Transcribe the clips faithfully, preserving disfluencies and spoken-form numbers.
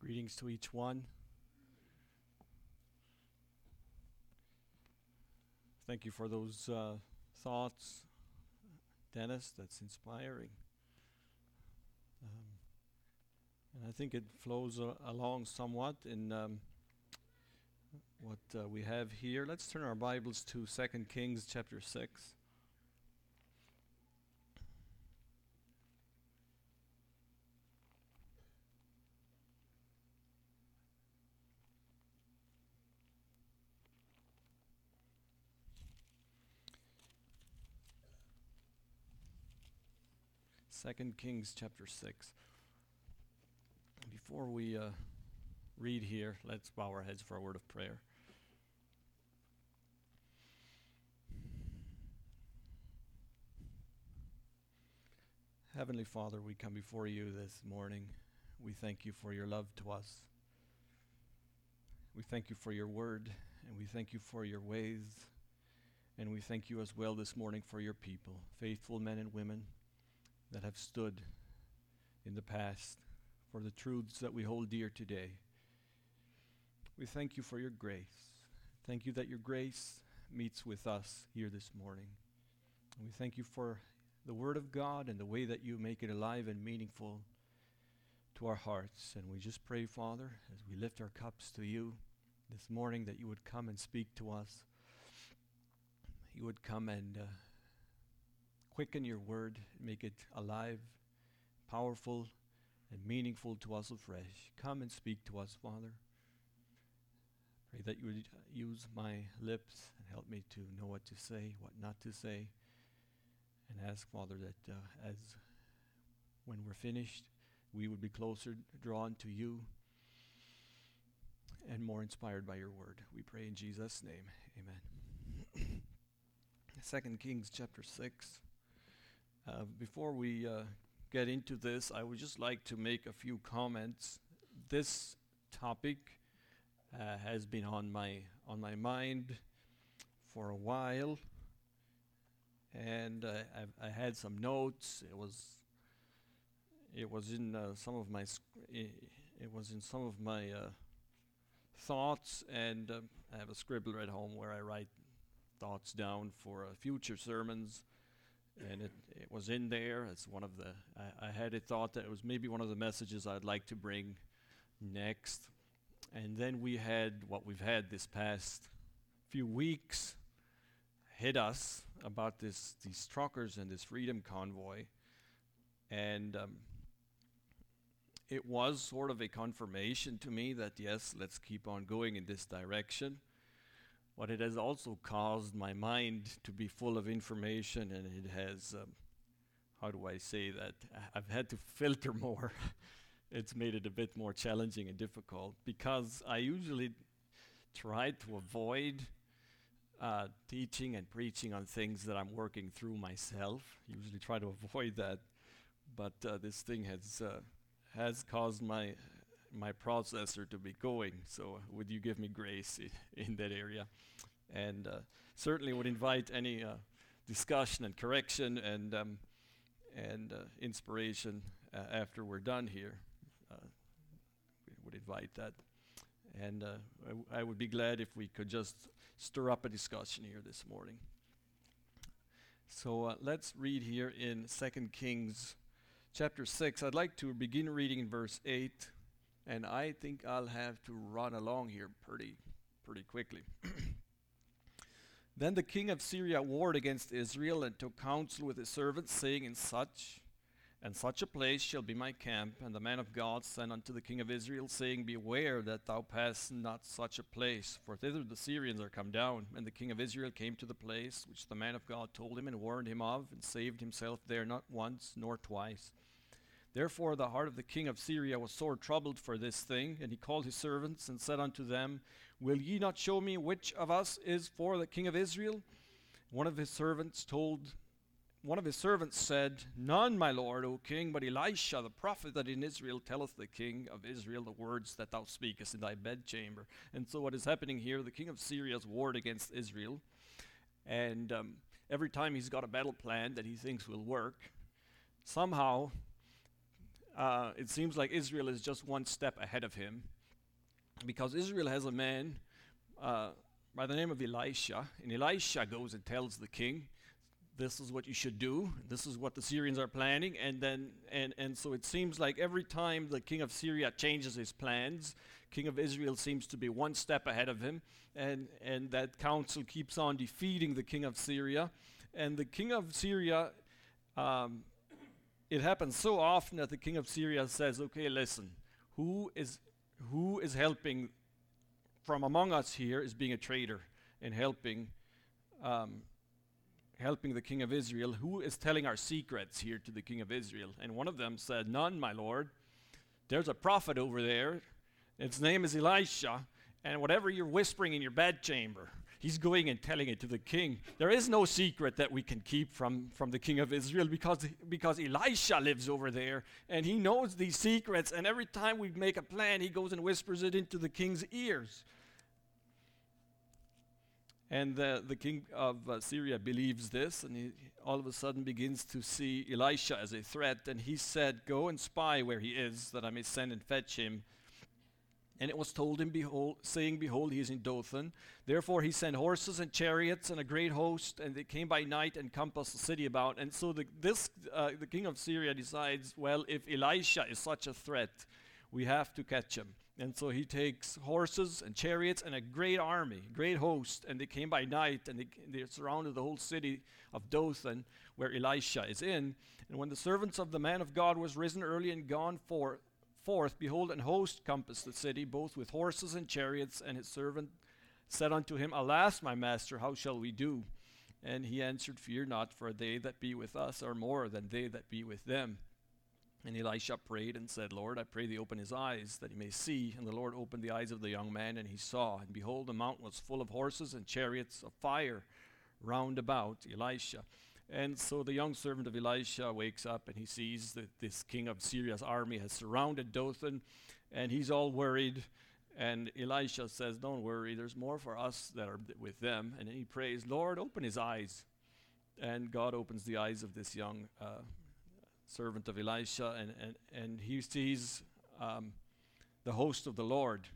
Greetings to each one. Thank you for those uh, thoughts, Dennis. That's inspiring. Um, and I think it flows uh, along somewhat in um, what uh, we have here. Let's turn our Bibles to Second Kings chapter six. Second Kings chapter six. Before we uh, read here, let's bow our heads for a word of prayer. Heavenly Father, we come before you this morning. We thank you for your love to us. We thank you for your word, and we thank you for your ways. And we thank you as well this morning for your people, faithful men and women that have stood in the past for the truths that we hold dear today. We thank you for your grace. Thank you that your grace meets with us here this morning. And we thank you for the Word of God and the way that you make it alive and meaningful to our hearts. And we just pray, Father, as we lift our cups to you this morning, that you would come and speak to us. You would come and uh, quicken your word, make it alive, powerful, and meaningful to us afresh. Come and speak to us, Father. Pray that you would use my lips and help me to know what to say, what not to say. And ask, Father, that uh, as when we're finished, we would be closer drawn to you and more inspired by your word. We pray in Jesus' name. Amen. Second Kings chapter six. Uh, before we uh, get into this, I would just like to make a few comments. This topic uh, has been on my on my mind for a while, and uh, I've, I had some notes. It was it was in uh, some of my sc- I, it was in some of my uh, thoughts, and uh, I have a scribbler at home where I write thoughts down for uh, future sermons. And it, it was in there. It's one of the, I, I had a thought that it was maybe one of the messages I'd like to bring next. And then we had what we've had this past few weeks hit us about this these truckers and this freedom convoy. And um, it was sort of a confirmation to me that, yes, let's keep on going in this direction. But it has also caused my mind to be full of information, and it has, um, how do I say that? I've had to filter more. It's made it a bit more challenging and difficult because I usually try to avoid uh, teaching and preaching on things that I'm working through myself. Usually try to avoid that, but uh, this thing has uh, has caused my my processor to be going. So would you give me grace I- in that area? And uh, certainly would invite any uh, discussion and correction and um, and uh, inspiration uh, after we're done here. Uh, we would invite that. And uh, I, w- I would be glad if we could just stir up a discussion here this morning. So uh, let's read here in Second Kings chapter six. I'd like to begin reading in verse eight. And I think I'll have to run along here pretty, pretty quickly. Then the king of Syria warred against Israel and took counsel with his servants, saying, In such and such a place shall be my camp. And the man of God sent unto the king of Israel, saying, Beware that thou pass not such a place, for thither the Syrians are come down. And the king of Israel came to the place which the man of God told him and warned him of, and saved himself there not once nor twice. Therefore the heart of the king of Syria was sore troubled for this thing, and he called his servants and said unto them, Will ye not show me which of us is for the king of Israel? One of his servants told, one of his servants said, None, my lord, O king, but Elisha the prophet that in Israel telleth the king of Israel the words that thou speakest in thy bedchamber. And so what is happening here, the king of Syria has warred against Israel, and um, every time he's got a battle plan that he thinks will work, somehow uh, it seems like Israel is just one step ahead of him, because Israel has a man uh, by the name of Elisha, and Elisha goes and tells the king, this is what you should do, this is what the Syrians are planning, and then and, and so it seems like every time the king of Syria changes his plans, king of Israel seems to be one step ahead of him, and, and that council keeps on defeating the king of Syria. And the king of Syria, um, it happens so often that the king of Syria says, okay, listen, who is who is helping from among us here is being a traitor and helping um, helping the king of Israel. Who is telling our secrets here to the king of Israel? And one of them said, none, my lord. There's a prophet over there. Its name is Elisha. And whatever you're whispering in your bedchamber, he's going and telling it to the king. There is no secret that we can keep from, from the king of Israel, because, because Elisha lives over there and he knows these secrets. And every time we make a plan, he goes and whispers it into the king's ears. And the, the king of uh, Syria believes this, and he all of a sudden begins to see Elisha as a threat. And he said, go and spy where he is, that I may send and fetch him. And it was told him, behold, saying, behold, he is in Dothan. Therefore he sent horses and chariots and a great host, and they came by night and compassed the city about. And so the, this, uh, the king of Syria decides, well, if Elisha is such a threat, we have to catch him. And so he takes horses and chariots and a great army, great host, and they came by night, and they, they surrounded the whole city of Dothan, where Elisha is in. And when the servants of the man of God was risen early and gone forth, forth, behold, an host compassed the city, both with horses and chariots. And his servant said unto him, alas, my master, how shall we do? And he answered, fear not, for they that be with us are more than they that be with them. And Elisha prayed and said, Lord, I pray thee open his eyes, that he may see. And the Lord opened the eyes of the young man, and he saw. And behold, the mountain was full of horses and chariots of fire round about Elisha. And so the young servant of Elisha wakes up, and he sees that this king of Syria's army has surrounded Dothan, and he's all worried. And Elisha says, don't worry, there's more for us that are with them. And then he prays, Lord, open his eyes. And God opens the eyes of this young uh, servant of Elisha, and, and, and he sees um, the host of the Lord.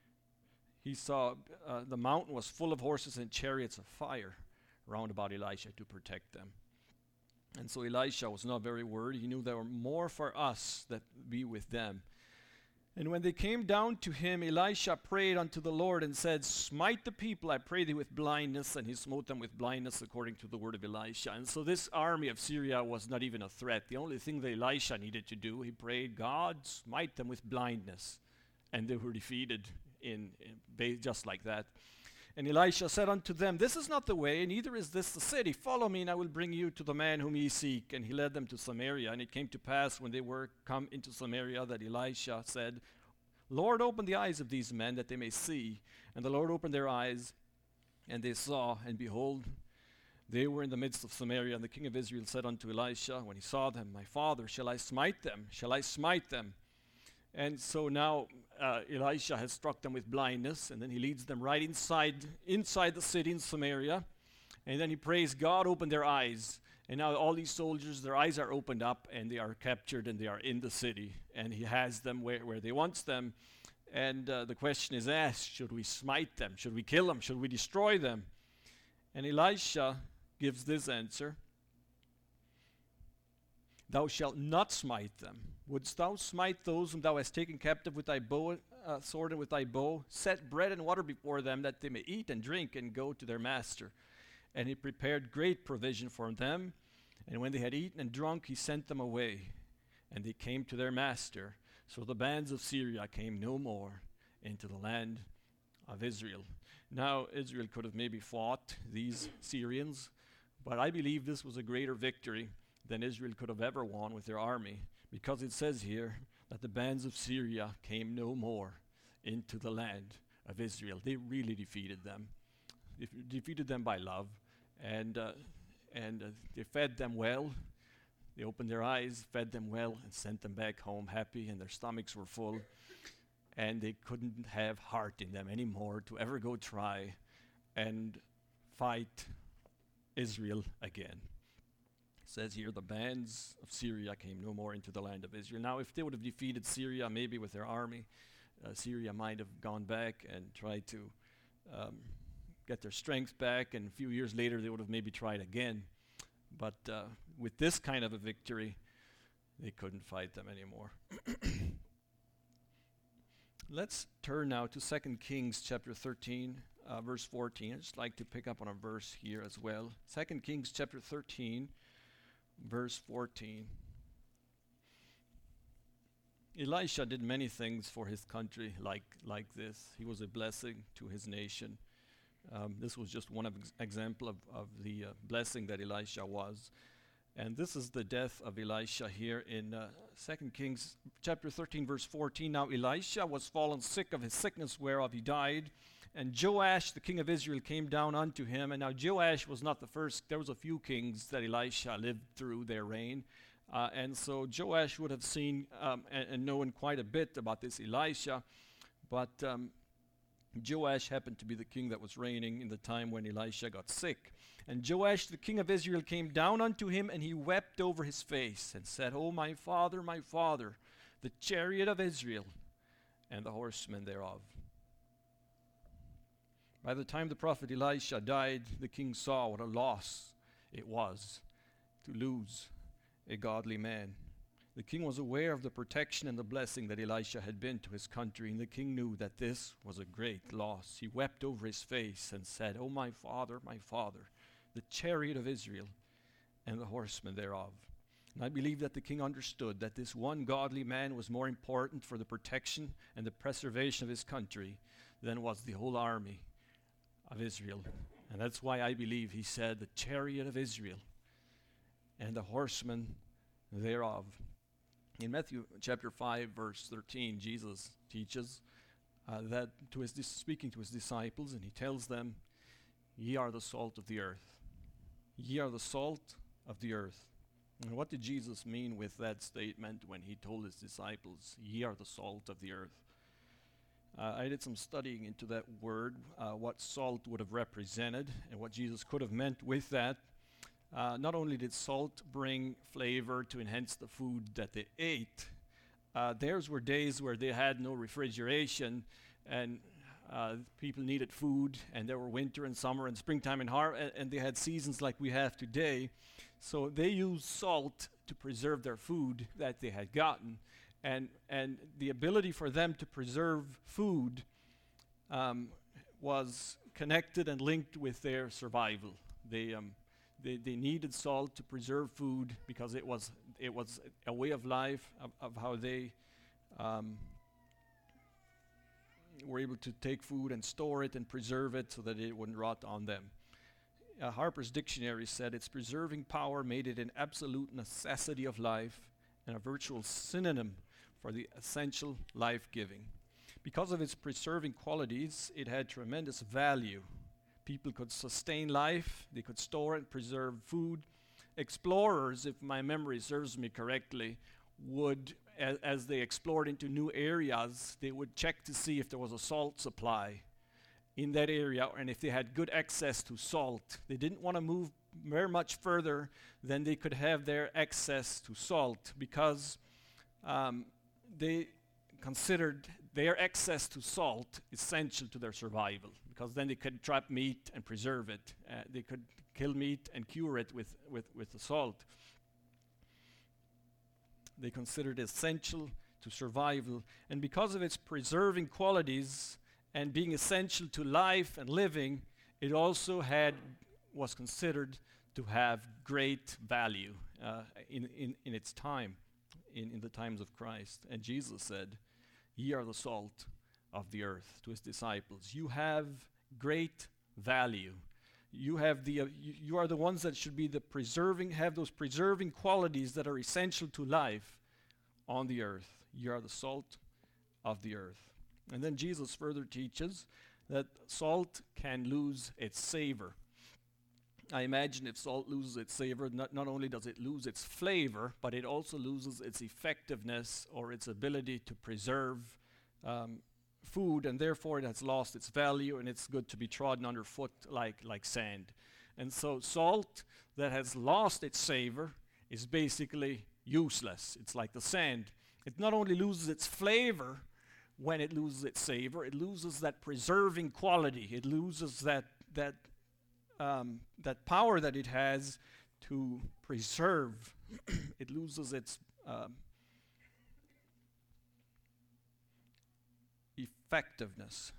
He saw uh, the mountain was full of horses and chariots of fire round about Elisha to protect them. And so Elisha was not very worried. He knew there were more for us that be with them. And when they came down to him, Elisha prayed unto the Lord and said, smite the people, I pray thee, with blindness. And he smote them with blindness according to the word of Elisha. And so this army of Syria was not even a threat. The only thing that Elisha needed to do, he prayed, God, smite them with blindness. And they were defeated in, in just like that. And Elisha said unto them, this is not the way, neither is this the city. Follow me, and I will bring you to the man whom ye seek. And he led them to Samaria. And it came to pass, when they were come into Samaria, that Elisha said, Lord, open the eyes of these men, that they may see. And the Lord opened their eyes, and they saw, and behold, they were in the midst of Samaria. And the king of Israel said unto Elisha, when he saw them, my father, shall I smite them? Shall I smite them? And so now uh, Elisha has struck them with blindness, and then he leads them right inside inside the city in Samaria. And then he prays, God, open their eyes. And now all these soldiers, their eyes are opened up, and they are captured, and they are in the city. And he has them where, where they wants them. And uh, the question is asked, should we smite them? Should we kill them? Should we destroy them? And Elisha gives this answer. Thou shalt not smite them. Wouldst thou smite those whom thou hast taken captive with thy bow, uh, sword and with thy bow? Set bread and water before them, that they may eat and drink and go to their master. And he prepared great provision for them. And when they had eaten and drunk, he sent them away. And they came to their master. So the bands of Syria came no more into the land of Israel. Now Israel could have maybe fought these Syrians, but I believe this was a greater victory than Israel could have ever won with their army, because it says here that the bands of Syria came no more into the land of Israel. They really defeated them. They defeated them by love, and uh, and uh, they fed them well. They opened their eyes, fed them well, and sent them back home happy, and their stomachs were full, and they couldn't have heart in them anymore to ever go try and fight Israel again. says here, the bands of Syria came no more into the land of Israel. Now, if they would have defeated Syria, maybe with their army, uh, Syria might have gone back and tried to um, get their strength back, and a few years later they would have maybe tried again. But uh, with this kind of a victory, they couldn't fight them anymore. Let's turn now to Second Kings chapter thirteen, uh, verse fourteen. I'd just like to pick up on a verse here as well. Second Kings chapter thirteen, verse fourteen. Elisha did many things for his country like, like this. He was a blessing to his nation. Um, this was just one of ex- example of, of the uh, blessing that Elisha was. And this is the death of Elisha here in uh, Second Kings chapter thirteen, verse fourteen. Now Elisha was fallen sick of his sickness whereof he died. And Joash, the king of Israel, came down unto him. And now Joash was not the first. There was a few kings that Elisha lived through their reign. Uh, and so Joash would have seen um, and, and known quite a bit about this Elisha. But um, Joash happened to be the king that was reigning in the time when Elisha got sick. And Joash, the king of Israel, came down unto him, and he wept over his face, and said, O my father, my father, the chariot of Israel, and the horsemen thereof. By the time the prophet Elisha died, the king saw what a loss it was to lose a godly man. The king was aware of the protection and the blessing that Elisha had been to his country, and the king knew that this was a great loss. He wept over his face and said, O my father, my father, the chariot of Israel and the horsemen thereof. And I believe that the king understood that this one godly man was more important for the protection and the preservation of his country than was the whole army of Israel. And that's why I believe he said, the chariot of Israel and the horsemen thereof. In Matthew chapter five, verse thirteen, Jesus teaches uh, that to his dis- speaking to his disciples, and he tells them, ye are the salt of the earth. Ye are the salt of the earth. And what did Jesus mean with that statement when he told his disciples, ye are the salt of the earth? Uh, I did some studying into that word, uh, what salt would have represented, and what Jesus could have meant with that. Uh, not only did salt bring flavor to enhance the food that they ate, uh, theirs were days where they had no refrigeration, and uh, people needed food, and there were winter and summer and springtime and har- and, and they had seasons like we have today. So they used salt to preserve their food that they had gotten, and and the ability for them to preserve food um, was connected and linked with their survival. They um, They, they needed salt to preserve food because it was it was a way of life of, of how they um, were able to take food and store it and preserve it so that it wouldn't rot on them. Uh, Harper's Dictionary said its preserving power made it an absolute necessity of life and a virtual synonym for the essential life-giving. Because of its preserving qualities, it had tremendous value. People could sustain life, they could store and preserve food. Explorers, if my memory serves me correctly, would, as, as they explored into new areas, they would check to see if there was a salt supply in that area, and if they had good access to salt. They didn't want to move very much further than they could have their access to salt, because um, they considered their access to salt essential to their survival, because then they could trap meat and preserve it. Uh, they could kill meat and cure it with, with, with the salt. They considered it essential to survival, and because of its preserving qualities and being essential to life and living, it also had was considered to have great value uh, in, in, in its time, in, in the times of Christ. And Jesus said, ye are the salt of the earth, to his disciples. You have great value. You have the uh, you, you are the ones that should be the preserving, have those preserving qualities that are essential to life on the earth. You are the salt of the earth. And then Jesus further teaches that salt can lose its savor. I imagine if salt loses its savor, not, not only does it lose its flavor, but it also loses its effectiveness or its ability to preserve um, food, and therefore it has lost its value, and it's good to be trodden underfoot like, like sand. And so salt that has lost its savor is basically useless. It's like the sand. It not only loses its flavor when it loses its savor, it loses that preserving quality. It loses that that um, that power that it has to preserve. It loses its um, effectiveness.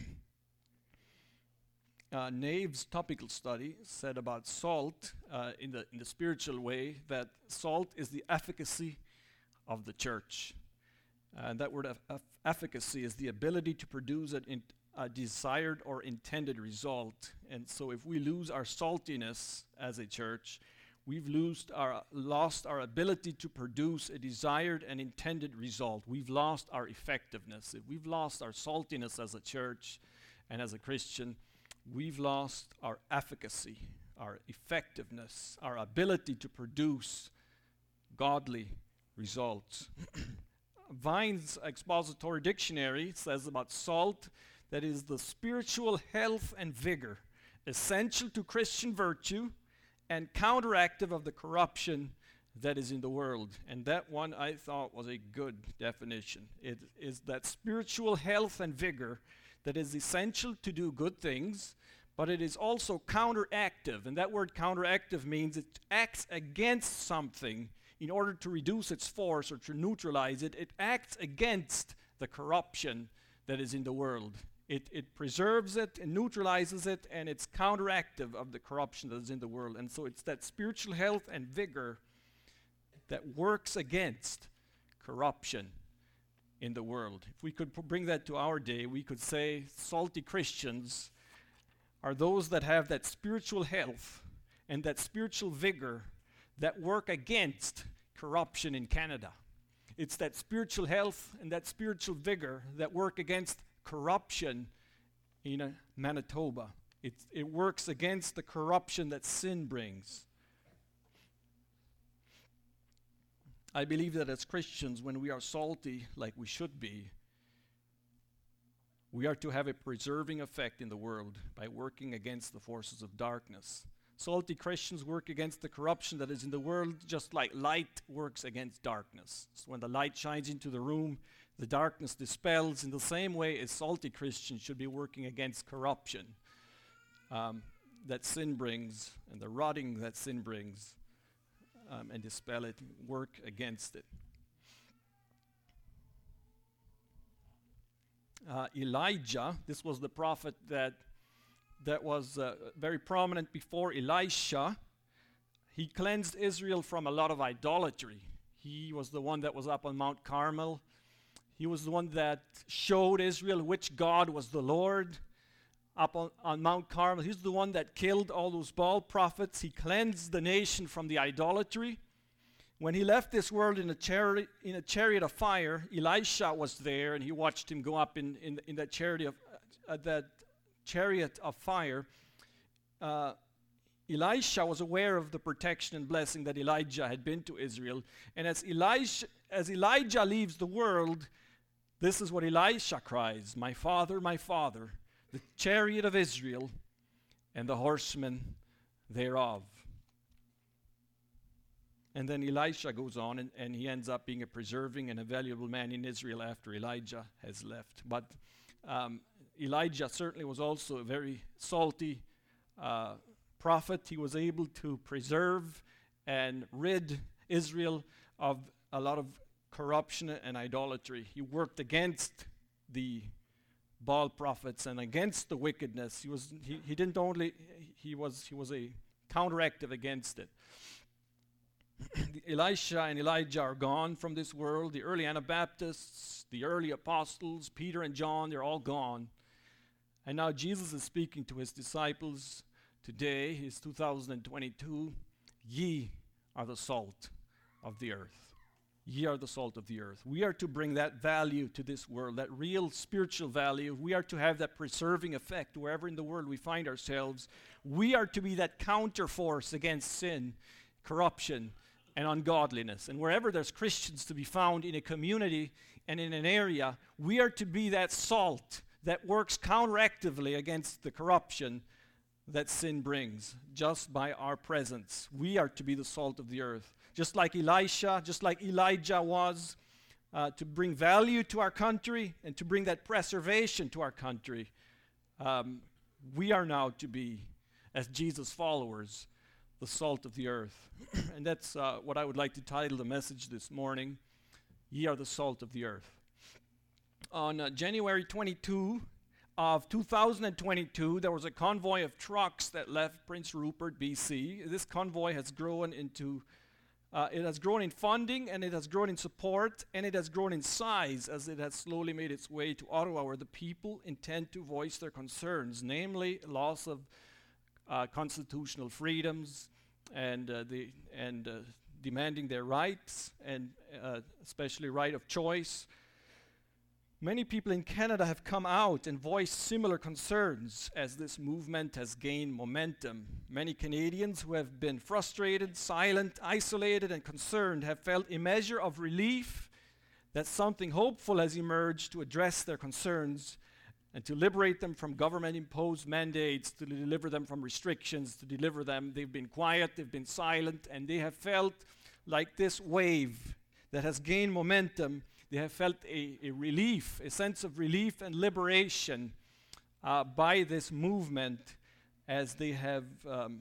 uh, Nave's topical study said about salt uh, in the in the spiritual way that salt is the efficacy of the church. And that word of, of efficacy is the ability to produce an in, a desired or intended result. And so if we lose our saltiness as a church, we've lost our, lost our ability to produce a desired and intended result. We've lost our effectiveness. If we've lost our saltiness as a church and as a Christian, we've lost our efficacy, our effectiveness, our ability to produce godly results. Vine's Expository Dictionary says about salt that is the spiritual health and vigor essential to Christian virtue and counteractive of the corruption that is in the world. And that one I thought was a good definition. It is that spiritual health and vigor that is essential to do good things, but it is also counteractive. And that word counteractive means it acts against something in order to reduce its force or to neutralize it. It acts against the corruption that is in the world. It, it preserves it and neutralizes it, and it's counteractive of the corruption that is in the world. And so it's that spiritual health and vigor that works against corruption in the world. If we could p- bring that to our day, we could say salty Christians are those that have that spiritual health and that spiritual vigor that work against corruption in Canada. It's that spiritual health and that spiritual vigor that work against corruption in uh, Manitoba. It, it works against the corruption that sin brings. I believe that as Christians, when we are salty like we should be, we are to have a preserving effect in the world by working against the forces of darkness. Salty Christians work against the corruption that is in the world, just like light works against darkness. So when the light shines into the room, the darkness dispels. In the same way, a salty Christian should be working against corruption um, that sin brings and the rotting that sin brings, um, and dispel it, work against it. Uh, Elijah, this was the prophet that that was uh, very prominent before Elisha. He cleansed Israel from a lot of idolatry. He was the one that was up on Mount Carmel. He was the one that showed Israel which God was the Lord up on, on Mount Carmel. He's the one that killed all those Baal prophets. He cleansed the nation from the idolatry. When he left this world in a chariot, in a chariot of fire, Elisha was there, and he watched him go up in, in, in that chariot of uh, that chariot of fire. Uh, Elisha was aware of the protection and blessing that Elijah had been to Israel. And as Elisha, as Elijah leaves the world, this is what Elisha cries: "My father, my father, the chariot of Israel and the horsemen thereof." And then Elisha goes on, and, and he ends up being a preserving and a valuable man in Israel after Elijah has left. But um, Elijah certainly was also a very salty uh, prophet. He was able to preserve and rid Israel of a lot of corruption and idolatry. He worked against the Baal prophets and against the wickedness. He was he, he didn't only he was he was a counteractive against it. Elisha and Elijah are gone from this world. The early Anabaptists, the early apostles, Peter and John, they're all gone. And now Jesus is speaking to his disciples today. It's two thousand twenty-two. Ye are the salt of the earth. Ye are the salt of the earth. We are to bring that value to this world, that real spiritual value. We are to have that preserving effect wherever in the world we find ourselves. We are to be that counterforce against sin, corruption, and ungodliness. And wherever there's Christians to be found in a community and in an area, we are to be that salt that works counteractively against the corruption that sin brings just by our presence. We are to be the salt of the earth. Just like Elisha, just like Elijah was, uh, to bring value to our country and to bring that preservation to our country. Um, we are now to be, as Jesus followers, the salt of the earth. And that's uh, what I would like to title the message this morning, Ye are the salt of the earth. On uh, January twenty-second of two thousand twenty-two, there was a convoy of trucks that left Prince Rupert, B C. This convoy has grown into, uh, it has grown in funding, and it has grown in support, and it has grown in size as it has slowly made its way to Ottawa, where the people intend to voice their concerns, namely loss of uh, constitutional freedoms and uh, the and uh, demanding their rights, and uh, especially right of choice. Many people in Canada have come out and voiced similar concerns as this movement has gained momentum. Many Canadians who have been frustrated, silent, isolated, and concerned have felt a measure of relief that something hopeful has emerged to address their concerns and to liberate them from government-imposed mandates, to deliver them from restrictions, to deliver them. They've been quiet, they've been silent, and they have felt like this wave that has gained momentum. They have felt a, a relief, a sense of relief and liberation uh, by this movement as they have, um,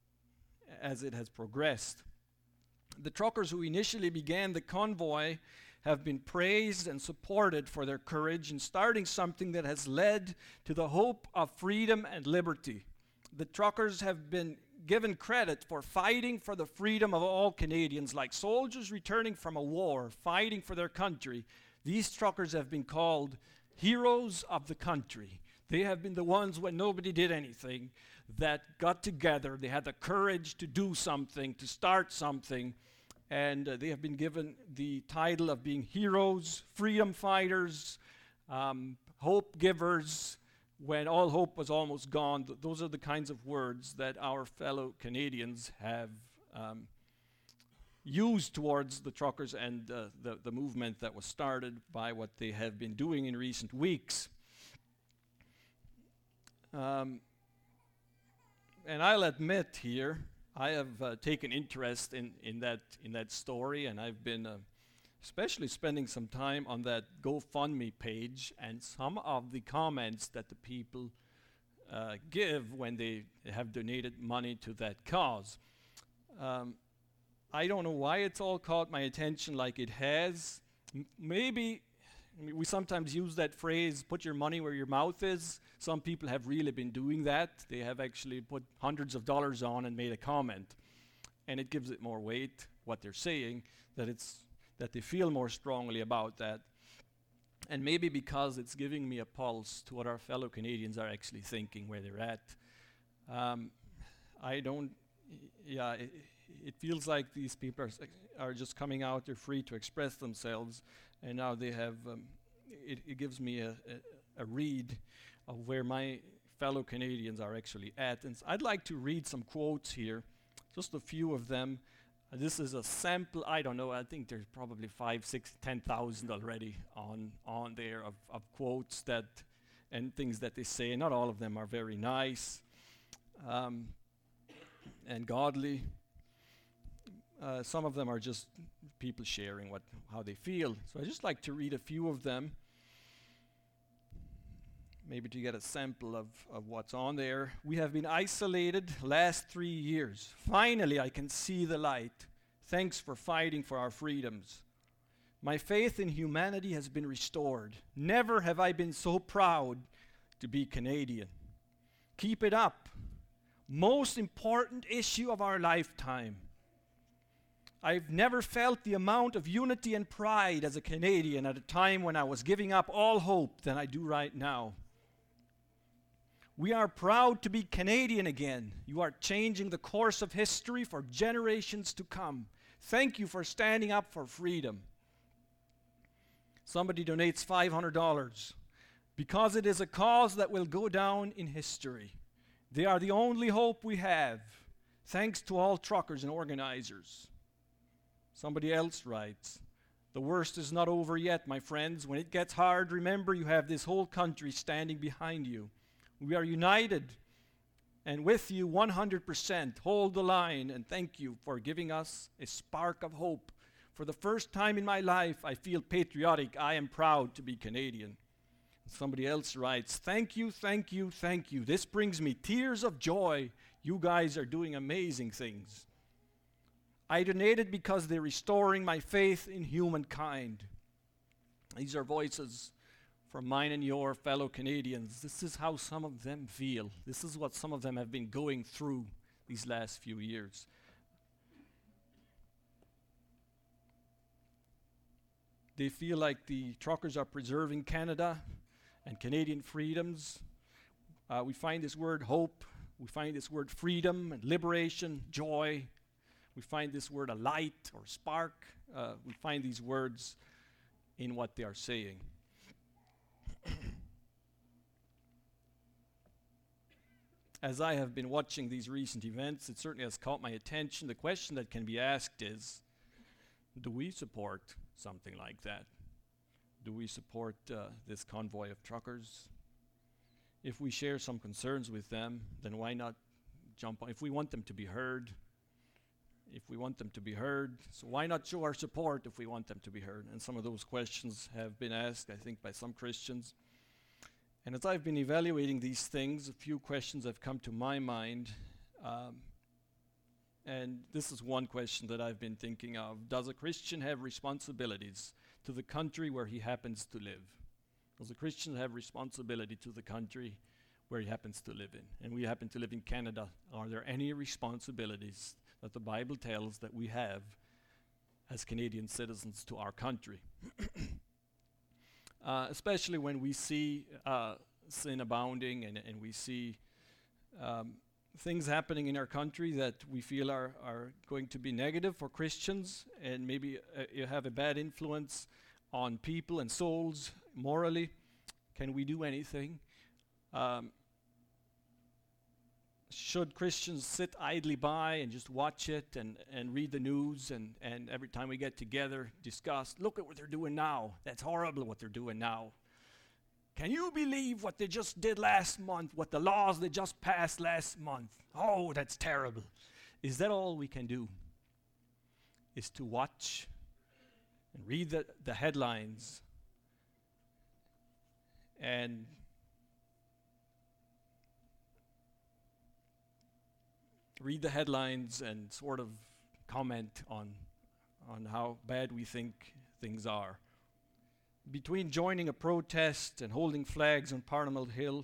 as it has progressed. The truckers who initially began the convoy have been praised and supported for their courage in starting something that has led to the hope of freedom and liberty. The truckers have been given credit for fighting for the freedom of all Canadians, like soldiers returning from a war, fighting for their country. These truckers have been called heroes of the country. They have been the ones when nobody did anything that got together. They had the courage to do something, to start something, and uh, they have been given the title of being heroes, freedom fighters, um, hope givers, when all hope was almost gone. Th- those are the kinds of words that our fellow Canadians have um, used towards the truckers and uh, the, the movement that was started by what they have been doing in recent weeks. Um, and I'll admit here, I have uh, taken interest in, in, that, in that story, and I've been uh, especially spending some time on that GoFundMe page, and some of the comments that the people uh, give when they have donated money to that cause. Um, I don't know why it's all caught my attention like it has. M- maybe I mean, we sometimes use that phrase, put your money where your mouth is. Some people have really been doing that. They have actually put hundreds of dollars on and made a comment. And it gives it more weight, what they're saying, that it's that they feel more strongly about that. And maybe because it's giving me a pulse to what our fellow Canadians are actually thinking, where they're at. Um, I don't, yeah, it, it feels like these people are, s- are just coming out, they're free to express themselves, and now they have, um, it, it gives me a, a, a read of where my fellow Canadians are actually at. And s- I'd like to read some quotes here, just a few of them. Uh, this is a sample. I don't know. I think there's probably five, six, ten thousand already on on there of, of quotes that and things that they say. Not all of them are very nice um, and godly. Uh, some of them are just people sharing what how they feel. So I just like to read a few of them, maybe to get a sample of, of what's on there. We have been isolated last three years. Finally, I can see the light. Thanks for fighting for our freedoms. My faith in humanity has been restored. Never have I been so proud to be Canadian. Keep it up. Most important issue of our lifetime. I've never felt the amount of unity and pride as a Canadian at a time when I was giving up all hope than I do right now. We are proud to be Canadian again. You are changing the course of history for generations to come. Thank you for standing up for freedom. Somebody donates five hundred dollars because it is a cause that will go down in history. They are the only hope we have. Thanks to all truckers and organizers. Somebody else writes, the worst is not over yet, my friends. When it gets hard, remember you have this whole country standing behind you. We are united and with you one hundred percent. Hold the line, and thank you for giving us a spark of hope. For the first time in my life, I feel patriotic. I am proud to be Canadian. Somebody else writes, thank you, thank you, thank you. This brings me tears of joy. You guys are doing amazing things. I donated because they're restoring my faith in humankind. These are voices from mine and your fellow Canadians. This is how some of them feel. This is what some of them have been going through these last few years. They feel like the truckers are preserving Canada and Canadian freedoms. Uh, we find this word hope. We find this word freedom and liberation, joy. We find this word a light or spark. Uh, we find these words in what they are saying. As I have been watching these recent events, it certainly has caught my attention. The question that can be asked is, do we support something like that? Do we support uh, this convoy of truckers? If we share some concerns with them, then why not jump on? If we want them to be heard, if we want them to be heard, so why not show our support if we want them to be heard? And some of those questions have been asked, I think, by some Christians. And as I've been evaluating these things, a few questions have come to my mind. Um, and this is one question that I've been thinking of. Does a Christian have responsibilities to the country where he happens to live? Does a Christian have responsibility to the country where he happens to live in? And we happen to live in Canada. Are there any responsibilities that the Bible tells that we have as Canadian citizens to our country? uh, especially when we see uh, sin abounding and, and we see um, things happening in our country that we feel are, are going to be negative for Christians, and maybe uh, you have a bad influence on people and souls morally. Can we do anything? Um, should Christians sit idly by and just watch it and, and read the news and, and every time we get together discuss, look at what they're doing now. That's horrible what they're doing now. Can you believe what they just did last month, what the laws they just passed last month? Oh, that's terrible. Is that all we can do? Is to watch and read the, the headlines and read the headlines and sort of comment on on how bad we think things are. Between joining a protest and holding flags on Parliament Hill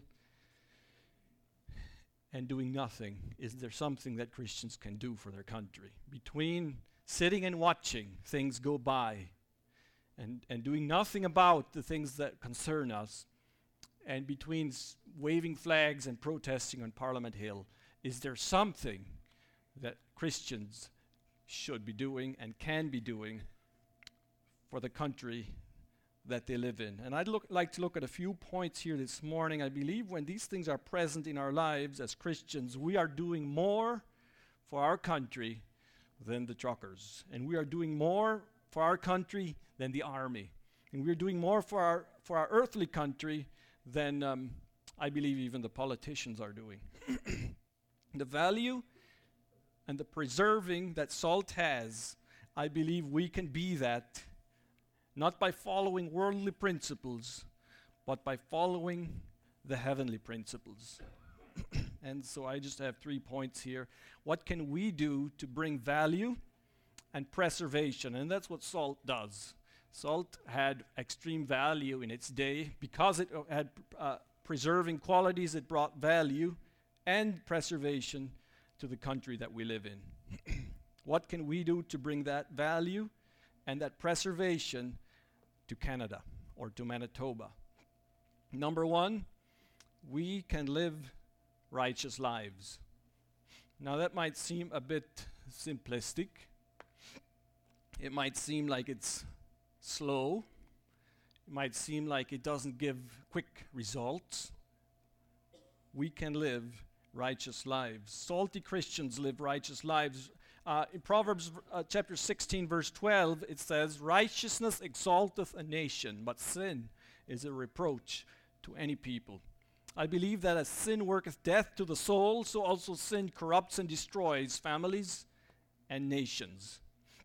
and doing nothing, is there something that Christians can do for their country? Between sitting and watching things go by and, and doing nothing about the things that concern us, and between s- waving flags and protesting on Parliament Hill, is there something that Christians should be doing and can be doing for the country that they live in? And I'd look, like to look at a few points here this morning. I believe when these things are present in our lives as Christians, we are doing more for our country than the truckers. And we are doing more for our country than the army. And we're doing more for our, for our earthly country than um, I believe even the politicians are doing. The value and the preserving that salt has, I believe we can be that, not by following worldly principles, but by following the heavenly principles. And so I just have three points here. What can we do to bring value and preservation? And that's what salt does. Salt had extreme value in its day. Because it uh, had uh, preserving qualities, it brought value and preservation to the country that we live in. What can we do to bring that value and that preservation to Canada or to Manitoba? Number one, we can live righteous lives. Now that might seem a bit simplistic. It might seem like it's slow. It might seem like it doesn't give quick results. We can live righteous lives. Salty Christians live righteous lives. Uh, in Proverbs uh, chapter sixteen, verse twelve, it says, "Righteousness exalteth a nation, but sin is a reproach to any people." I believe that as sin worketh death to the soul, so also sin corrupts and destroys families and nations.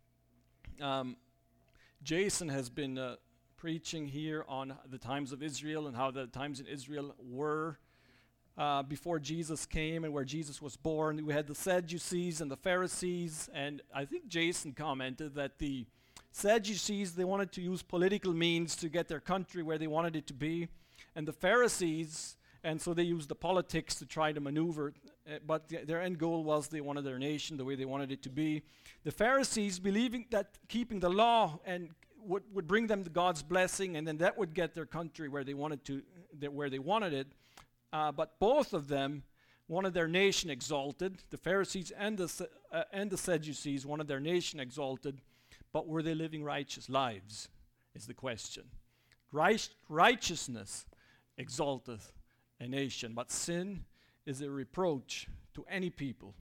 Um, Jason has been uh, preaching here on the times of Israel and how the times in Israel were uh, before Jesus came and where Jesus was born. We had the Sadducees and the Pharisees, and I think Jason commented that the Sadducees, they wanted to use political means to get their country where they wanted it to be, and the Pharisees, and so they used the politics to try to maneuver, uh, but th- their end goal was they wanted their nation the way they wanted it to be. The Pharisees, believing that keeping the law and would, would bring them to God's blessing, and then that would get their country where they wanted to, th- where they wanted it. Uh, but both of them wanted their nation exalted. The Pharisees and the uh, and the Sadducees wanted their nation exalted, but were they living righteous lives? Is the question. Right, righteousness exalteth a nation, but sin is a reproach to any people.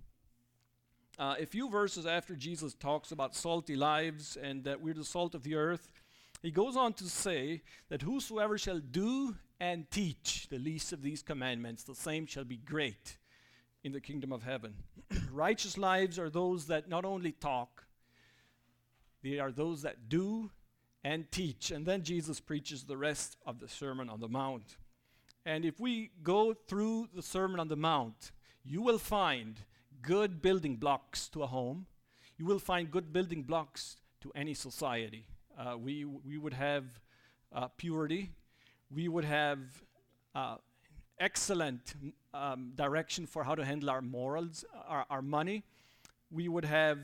Uh, a few verses after Jesus talks about salty lives and that we're the salt of the earth, he goes on to say that whosoever shall do and teach the least of these commandments, the same shall be great in the kingdom of heaven. Righteous lives are those that not only talk, they are those that do and teach. And then Jesus preaches the rest of the Sermon on the Mount. And if we go through the Sermon on the Mount, you will find good building blocks to a home. You will find good building blocks to any society. Uh, we we would have uh, purity. We would have uh, excellent um, direction for how to handle our morals, our, our money. We would have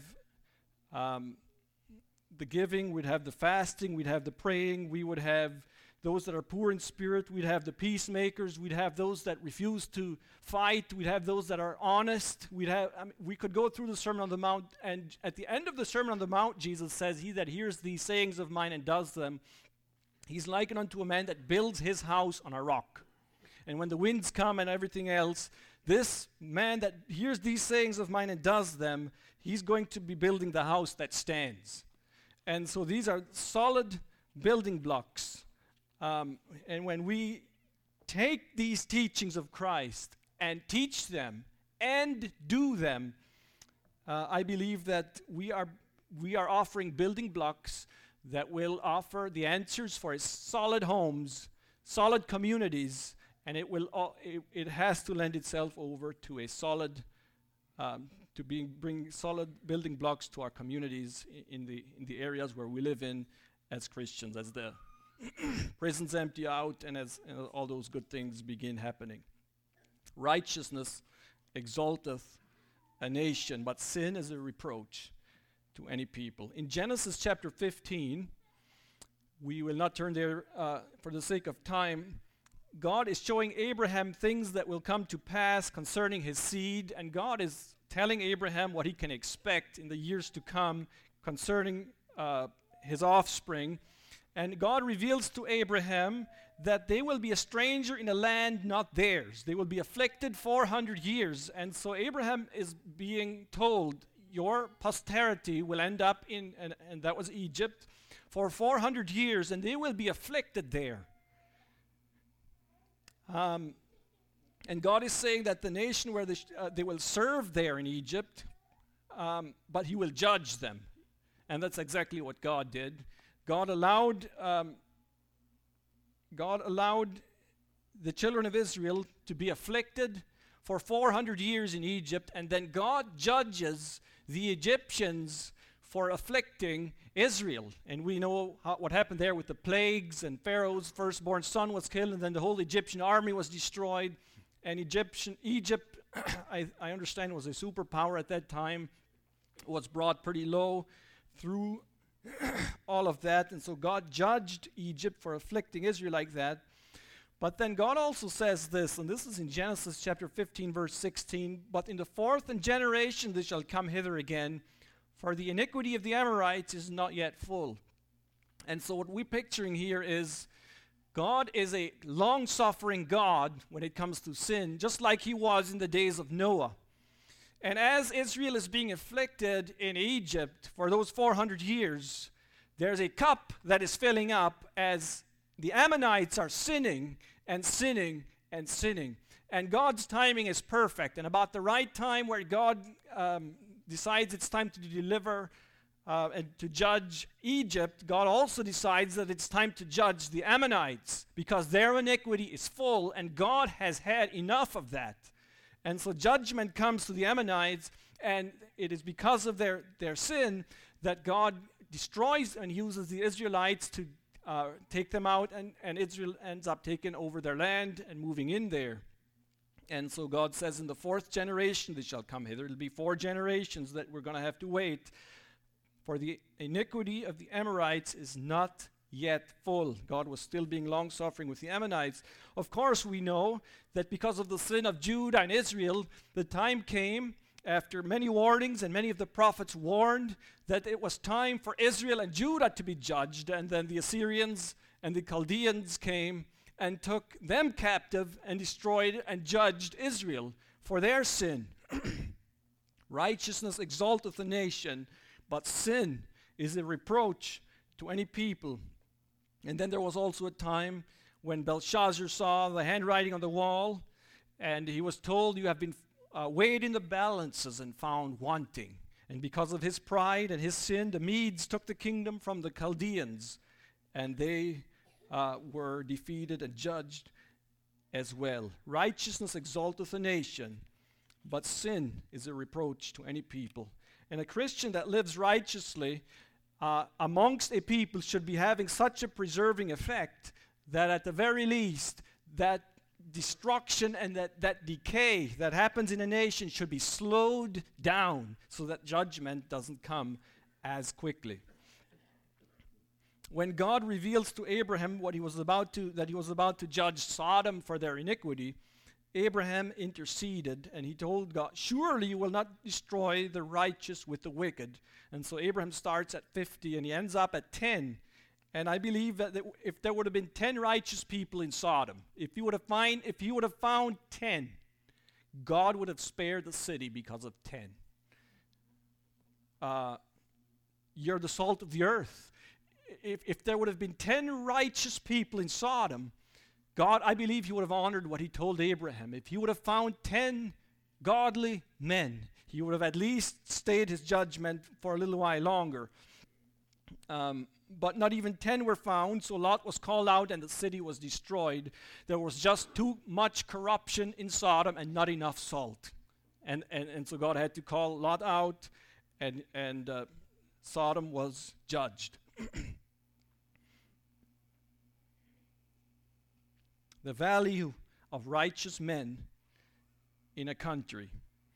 um, the giving. We'd have the fasting. We'd have the praying. We would have those that are poor in spirit. We'd have the peacemakers. We'd have those that refuse to fight. We'd have those that are honest. We'd have. I mean, we could go through the Sermon on the Mount, and at the end of the Sermon on the Mount, Jesus says, "He that hears these sayings of mine and does them, he's likened unto a man that builds his house on a rock. And when the winds come and everything else, this man that hears these sayings of mine and does them, he's going to be building the house that stands." And so these are solid building blocks. Um, and when we take these teachings of Christ and teach them and do them, uh, I believe that we are we are offering building blocks that will offer the answers for solid homes, solid communities, and it will uh, it, it has to lend itself over to a solid um, to being bring solid building blocks to our communities in, in the in the areas where we live in as Christians, as the prisons empty out and as uh, all those good things begin happening. Righteousness exalteth a nation, but sin is a reproach to any people. In Genesis chapter fifteen, we will not turn there uh, for the sake of time. God is showing Abraham things that will come to pass concerning his seed, and God is telling Abraham what he can expect in the years to come concerning uh, his offspring. And God reveals to Abraham that they will be a stranger in a land not theirs. They will be afflicted four hundred years. And so Abraham is being told, your posterity will end up in, and, and that was Egypt, for four hundred years, and they will be afflicted there. Um, and God is saying that the nation where they, sh- uh, they will serve there in Egypt, um, but he will judge them. And that's exactly what God did. God allowed um, God allowed the children of Israel to be afflicted for four hundred years in Egypt, and then God judges the Egyptians for afflicting Israel. And we know how, what happened there with the plagues, and Pharaoh's firstborn son was killed, and then the whole Egyptian army was destroyed. And Egyptian Egypt, I, I understand, was a superpower at that time, was brought pretty low through all of that, and so God judged Egypt for afflicting Israel like that. But then God also says this, and this is in Genesis chapter fifteen, verse sixteen, "But in the fourth generation they shall come hither again, for the iniquity of the Amorites is not yet full." And so what we're picturing here is God is a long-suffering God when it comes to sin, just like he was in the days of Noah. And as Israel is being afflicted in Egypt for those four hundred years, there's a cup that is filling up as the Ammonites are sinning and sinning and sinning. And God's timing is perfect. And about the right time where God um, decides it's time to deliver uh, and to judge Egypt, God also decides that it's time to judge the Ammonites because their iniquity is full and God has had enough of that. And so judgment comes to the Ammonites, and it is because of their, their sin that God destroys and uses the Israelites to uh, take them out, and, and Israel ends up taking over their land and moving in there. And so God says in the fourth generation they shall come hither. It'll be four generations that we're going to have to wait, for the iniquity of the Amorites is not yet full. God was still being long-suffering with the Ammonites. Of course, we know that because of the sin of Judah and Israel, the time came after many warnings, and many of the prophets warned that it was time for Israel and Judah to be judged, and then the Assyrians and the Chaldeans came and took them captive and destroyed and judged Israel for their sin. Righteousness exalteth a nation, but sin is a reproach to any people. And then there was also a time when Belshazzar saw the handwriting on the wall, and he was told, you have been uh, weighed in the balances and found wanting. And because of his pride and his sin, the Medes took the kingdom from the Chaldeans, and they uh, were defeated and judged as well. Righteousness exalteth a nation, but sin is a reproach to any people. And a Christian that lives righteously uh, amongst a people should be having such a preserving effect that at the very least that destruction and that, that decay that happens in a nation should be slowed down so that judgment doesn't come as quickly. When God reveals to Abraham what he was about to, that he was about to judge Sodom for their iniquity, Abraham interceded, and he told God, surely you will not destroy the righteous with the wicked. And so Abraham starts at fifty and he ends up at ten. And I believe that if there would have been ten righteous people in Sodom, if he would have find, if he would have found ten, God would have spared the city because of ten. Uh, you're the salt of the earth. If, if there would have been ten righteous people in Sodom, God, I believe he would have honored what he told Abraham. If he would have found ten godly men, he would have at least stayed his judgment for a little while longer. Um, but not even ten were found, so Lot was called out and the city was destroyed. There was just too much corruption in Sodom and not enough salt. And, and, and so God had to call Lot out, and, and uh, Sodom was judged. The value of righteous men in a country.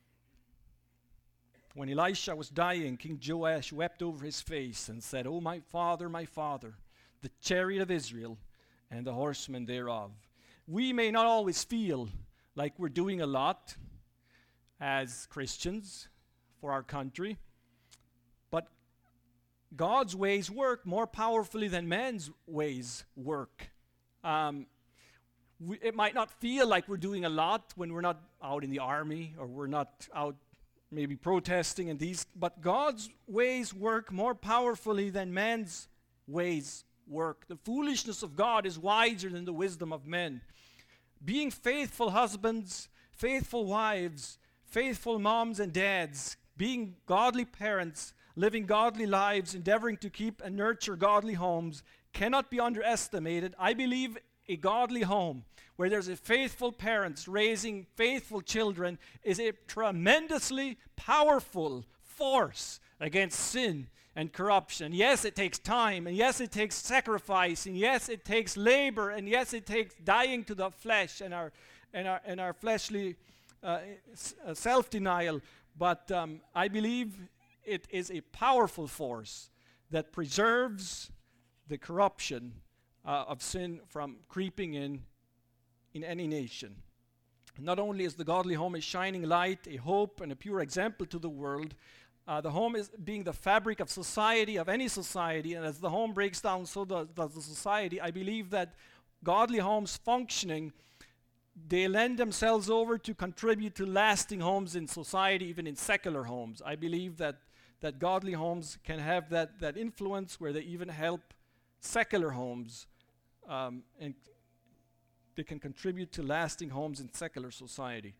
When Elisha was dying, King Joash wept over his face and said, "O my father, my father, the chariot of Israel and the horsemen thereof." We may not always feel like we're doing a lot as Christians for our country, but God's ways work more powerfully than man's ways work. Um, We, it might not feel like we're doing a lot when we're not out in the army or we're not out maybe protesting and these, but God's ways work more powerfully than man's ways work. The foolishness of God is wiser than the wisdom of men. Being faithful husbands, faithful wives, faithful moms and dads, being godly parents, living godly lives, endeavoring to keep and nurture godly homes cannot be underestimated. I believe a godly home where there's a faithful parents raising faithful children is a tremendously powerful force against sin and corruption. Yes, it takes time, and yes, it takes sacrifice, and yes, it takes labor, and yes, it takes dying to the flesh and our and our and our fleshly uh, self-denial. But um, I believe it is a powerful force that preserves the corruption Uh, of sin from creeping in in any nation. Not only is the godly home a shining light, a hope, and a pure example to the world, uh, the home is being the fabric of society, of any society, and as the home breaks down, so does, does the society. I believe that godly homes functioning, they lend themselves over to contribute to lasting homes in society, even in secular homes. I believe that, that godly homes can have that, that influence where they even help secular homes um, and they can contribute to lasting homes in secular society.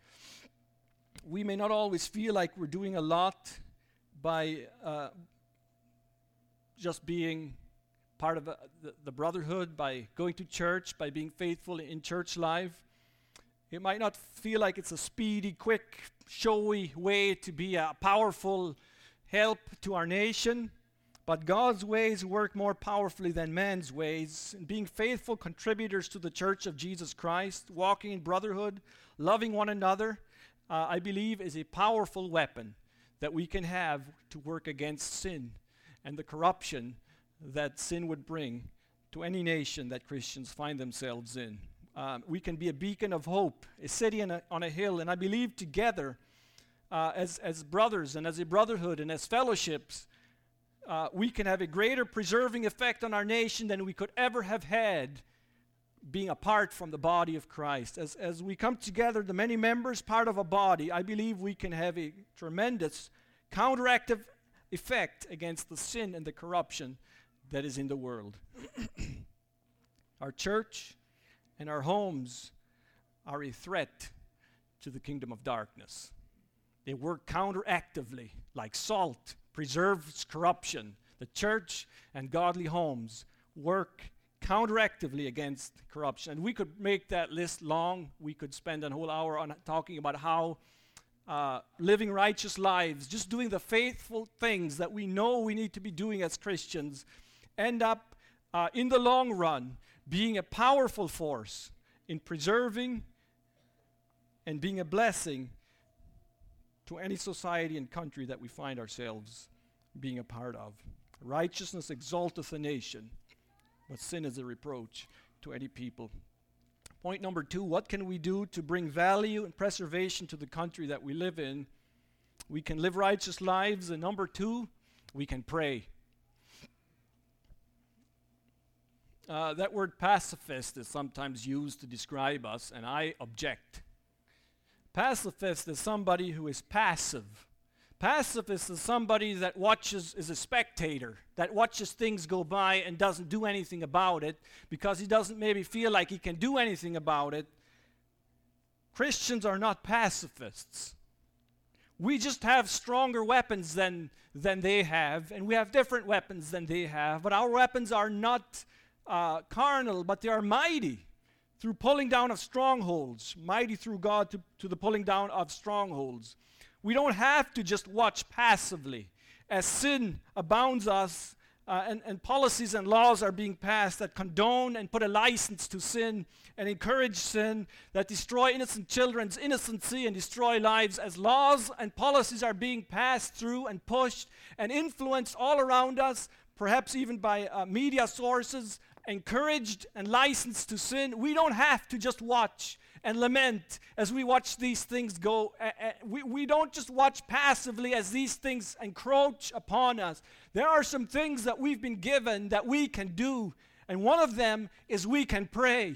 We may not always feel like we're doing a lot by uh, just being part of a, the, the brotherhood, by going to church, by being faithful in church life. It might not feel like it's a speedy, quick, showy way to be a powerful help to our nation, but God's ways work more powerfully than man's ways. And being faithful contributors to the Church of Jesus Christ, walking in brotherhood, loving one another, uh, I believe is a powerful weapon that we can have to work against sin and the corruption that sin would bring to any nation that Christians find themselves in. Um, we can be a beacon of hope, a city on a, on a hill, and I believe together uh, as, as brothers and as a brotherhood and as fellowships, uh, we can have a greater preserving effect on our nation than we could ever have had being apart from the body of Christ. As, as we come together, the many members, part of a body, I believe we can have a tremendous counteractive effect against the sin and the corruption that is in the world. Our church and our homes are a threat to the kingdom of darkness. They work counteractively, like salt preserves corruption. The church and godly homes work counteractively against corruption. And we could make that list long. We could spend a whole hour on talking about how uh, living righteous lives, just doing the faithful things that we know we need to be doing as Christians, end up uh, in the long run being a powerful force in preserving and being a blessing to any society and country that we find ourselves being a part of. Righteousness exalteth a nation, but sin is a reproach to any people. Point number two, what can we do to bring value and preservation to the country that we live in? We can live righteous lives, and number two, we can pray. Uh, that word pacifist is sometimes used to describe us, and I object. Pacifist is somebody who is passive. Pacifist is somebody that watches, is a spectator, that watches things go by and doesn't do anything about it because he doesn't maybe feel like he can do anything about it. Christians are not pacifists. We just have stronger weapons than, than they have, and we have different weapons than they have, but our weapons are not Uh, carnal, but they are mighty through pulling down of strongholds, mighty through God to, to the pulling down of strongholds. We don't have to just watch passively as sin abounds us uh, and, and policies and laws are being passed that condone and put a license to sin and encourage sin, that destroy innocent children's innocency and destroy lives. As laws and policies are being passed through and pushed and influenced all around us, perhaps even by uh, media sources, encouraged and licensed to sin, we don't have to just watch and lament as we watch these things go. Uh, uh, we, we don't just watch passively as these things encroach upon us. There are some things that we've been given that we can do, and one of them is we can pray.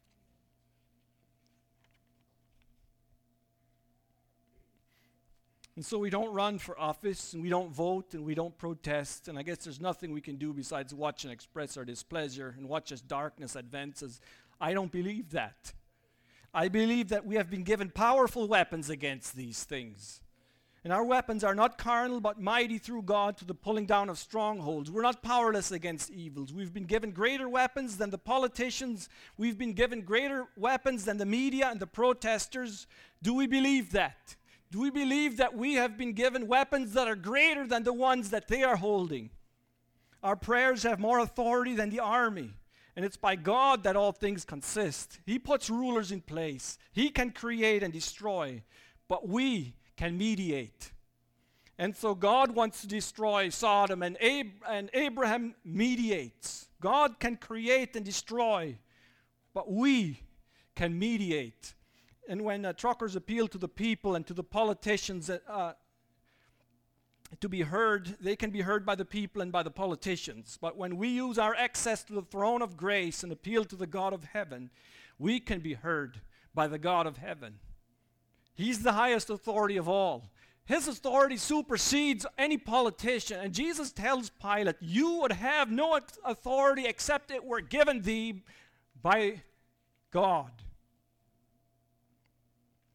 And so we don't run for office, and we don't vote, and we don't protest, and I guess there's nothing we can do besides watch and express our displeasure and watch as darkness advances. I don't believe that. I believe that we have been given powerful weapons against these things. And our weapons are not carnal, but mighty through God to the pulling down of strongholds. We're not powerless against evils. We've been given greater weapons than the politicians. We've been given greater weapons than the media and the protesters. Do we believe that? Do we believe that we have been given weapons that are greater than the ones that they are holding? Our prayers have more authority than the army. And it's by God that all things consist. He puts rulers in place. He can create and destroy. But we can mediate. And so God wants to destroy Sodom, and, Ab- and Abraham mediates. God can create and destroy, but we can mediate. And when uh, truckers appeal to the people and to the politicians uh, to be heard, they can be heard by the people and by the politicians. But when we use our access to the throne of grace and appeal to the God of heaven, we can be heard by the God of heaven. He's the highest authority of all. His authority supersedes any politician. And Jesus tells Pilate, you would have no authority except it were given thee by God.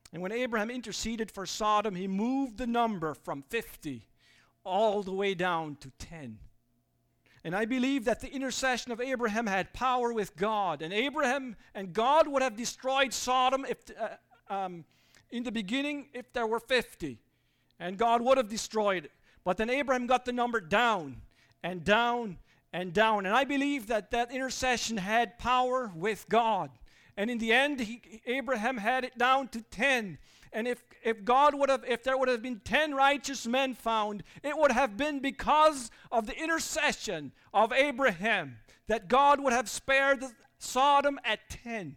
And when Abraham interceded for Sodom, he moved the number from fifty all the way down to ten. And I believe that the intercession of Abraham had power with God. And Abraham and God would have destroyed Sodom if, uh, um, in the beginning if there were fifty. And God would have destroyed it. But then Abraham got the number down and down and down. And I believe that that intercession had power with God. And in the end, he, Abraham had it down to ten. And if, if God would have, if there would have been ten righteous men found, it would have been because of the intercession of Abraham that God would have spared the Sodom at ten.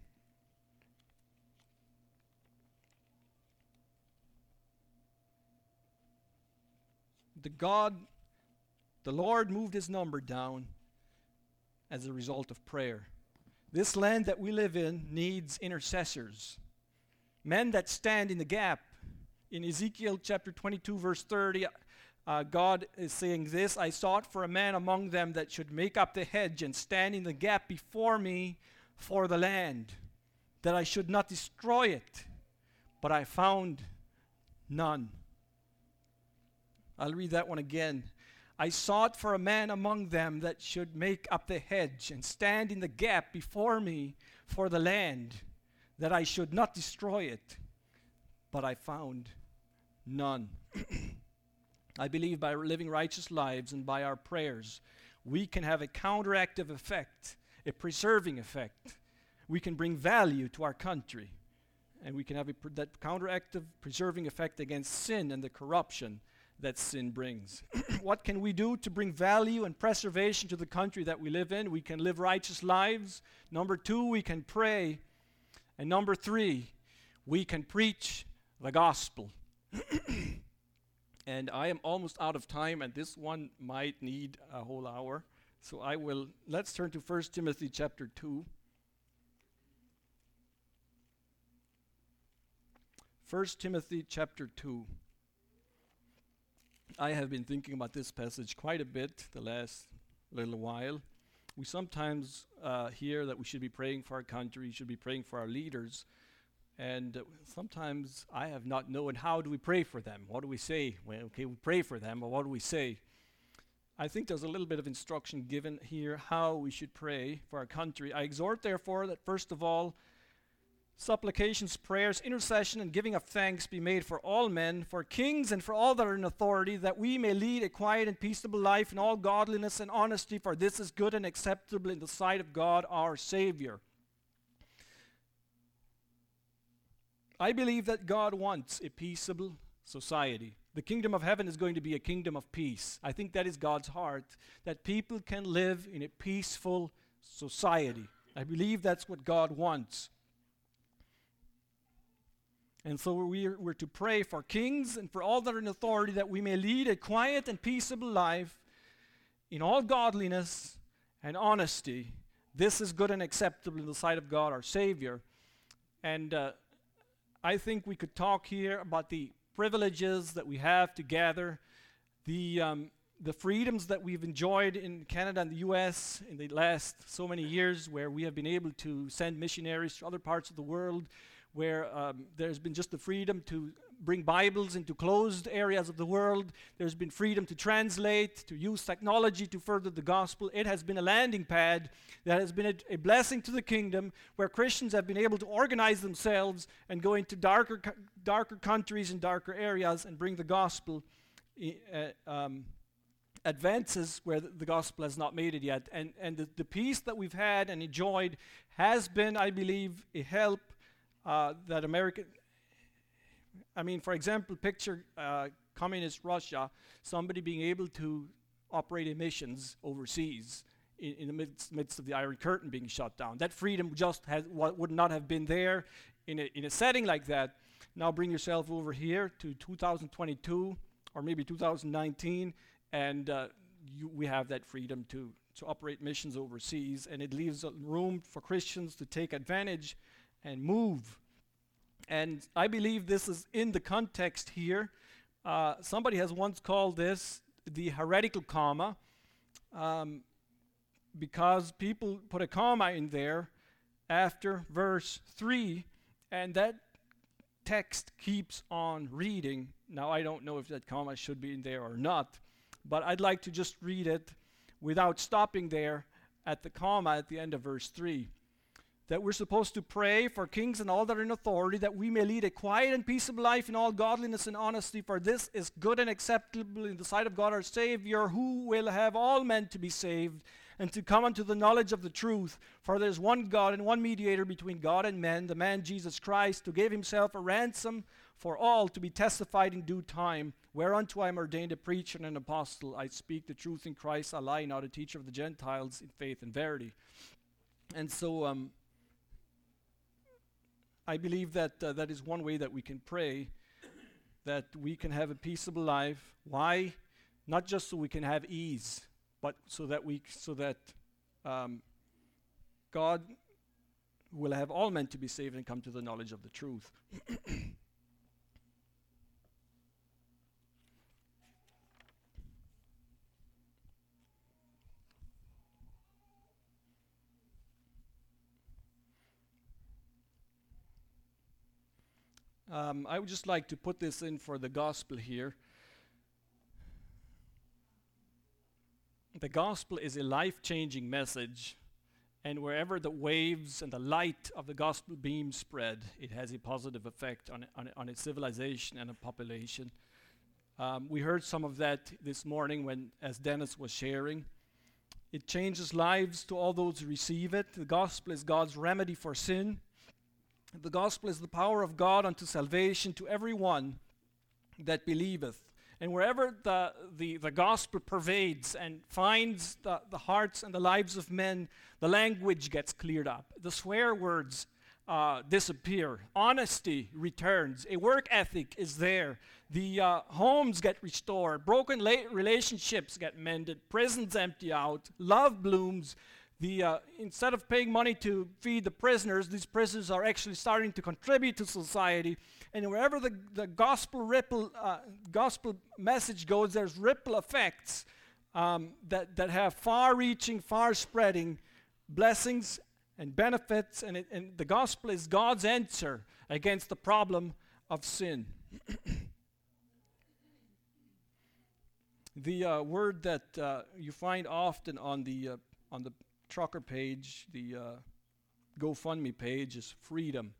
The God, the Lord moved his number down as a result of prayer. This land that we live in needs intercessors. Men that stand in the gap. In Ezekiel chapter twenty-two, verse thirty, uh, God is saying this, I sought for a man among them that should make up the hedge and stand in the gap before me for the land, that I should not destroy it, but I found none. I'll read that one again. I sought for a man among them that should make up the hedge and stand in the gap before me for the land, that I should not destroy it, but I found none. I believe by living righteous lives and by our prayers, we can have a counteractive effect, a preserving effect. We can bring value to our country, and we can have a, that counteractive, preserving effect against sin and the corruption that sin brings. What can we do to bring value and preservation to the country that we live in? We can live righteous lives. Number two, we can pray. And number three, we can preach the gospel. And I am almost out of time, and this one might need a whole hour. So I will, let's turn to First Timothy chapter two. First Timothy chapter two. I have been thinking about this passage quite a bit the last little while. We sometimes uh, hear that we should be praying for our country, we should be praying for our leaders, and uh, sometimes I have not known how do we pray for them. What do we say? Well, okay, we pray for them, but what do we say? I think there's a little bit of instruction given here how we should pray for our country. I exhort, therefore, that first of all, supplications, prayers, intercession, and giving of thanks be made for all men, for kings, and for all that are in authority, that we may lead a quiet and peaceable life in all godliness and honesty, for this is good and acceptable in the sight of God our Savior. I believe that God wants a peaceable society. The kingdom of heaven is going to be a kingdom of peace. I think that is God's heart, that people can live in a peaceful society. I believe that's what God wants. And so we're, we're to pray for kings and for all that are in authority, that we may lead a quiet and peaceable life in all godliness and honesty. This is good and acceptable in the sight of God our Savior. And uh, I think we could talk here about the privileges that we have to gather, the, um, the freedoms that we've enjoyed in Canada and the U S in the last so many years, where we have been able to send missionaries to other parts of the world, where um, there's been just the freedom to bring Bibles into closed areas of the world. There's been freedom to translate, to use technology to further the gospel. It has been a landing pad that has been a, a blessing to the kingdom, where Christians have been able to organize themselves and go into darker, co- darker countries and darker areas and bring the gospel I, uh, um, advances where the, the gospel has not made it yet. And, and the, the peace that we've had and enjoyed has been, I believe, a help Uh, that America, I mean, for example, picture uh, communist Russia, somebody being able to operate emissions overseas in, in the midst, midst of the Iron Curtain being shut down. That freedom just has, w- would not have been there in a, in a setting like that. Now bring yourself over here to two thousand twenty-two or maybe two thousand nineteen, and uh, you, we have that freedom to, to operate missions overseas, and it leaves room for Christians to take advantage and move. And I believe this is in the context here. Uh, somebody has once called this the heretical comma, um, because people put a comma in there after verse three, and that text keeps on reading. Now, I don't know if that comma should be in there or not, but I'd like to just read it without stopping there at the comma at the end of verse three. That we're supposed to pray for kings and all that are in authority, that we may lead a quiet and peaceable life in all godliness and honesty, for this is good and acceptable in the sight of God our Savior, who will have all men to be saved and to come unto the knowledge of the truth. For there is one God and one mediator between God and men, the man Jesus Christ, who gave himself a ransom for all, to be testified in due time, whereunto I am ordained a preacher and an apostle. I speak the truth in Christ, I lie not, a teacher of the Gentiles in faith and verity. And so um, I believe that uh, that is one way that we can pray, that we can have a peaceable life. Why? Not just so we can have ease, but so that we so that um, God will have all men to be saved and come to the knowledge of the truth. Um, I would just like to put this in for the gospel here. The gospel is a life-changing message, and wherever the waves and the light of the gospel beam spread, it has a positive effect on, on, on a civilization and a population. Um, we heard some of that this morning when, as Dennis was sharing. It changes lives to all those who receive it. The gospel is God's remedy for sin. The gospel is the power of God unto salvation to everyone that believeth. And wherever the, the, the gospel pervades and finds the, the hearts and the lives of men, the language gets cleared up. The swear words uh, disappear. Honesty returns. A work ethic is there. The uh, homes get restored. Broken la- relationships get mended. Prisons empty out. Love blooms. The, uh, instead of paying money to feed the prisoners, these prisoners are actually starting to contribute to society. And wherever the, the gospel ripple, uh, gospel message goes, there's ripple effects um, that, that have far-reaching, far-spreading blessings and benefits. And, it, and the gospel is God's answer against the problem of sin. The uh, word that uh, you find often on the uh, on the Trucker page, the uh, GoFundMe page, is freedom.